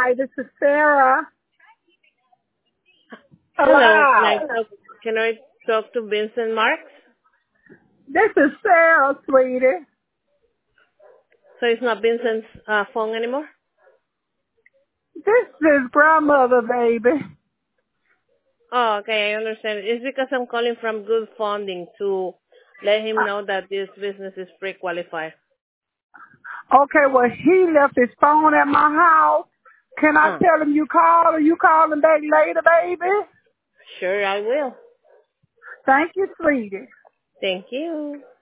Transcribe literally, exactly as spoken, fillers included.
Hi, this is Sarah. Hello, can I Hello. talk, can I talk to Vincent Marks? This is Sarah, sweetie. So it's not Vincent's uh, phone anymore? This is grandmother, baby. Oh, okay, I understand. It's because I'm calling from Good Funding to let him know that this business is pre-qualified. Okay, well, he left his phone at my house. Can I Oh, tell him you call or you call him back later, baby? sure, I will. Thank you, sweetie. Thank you.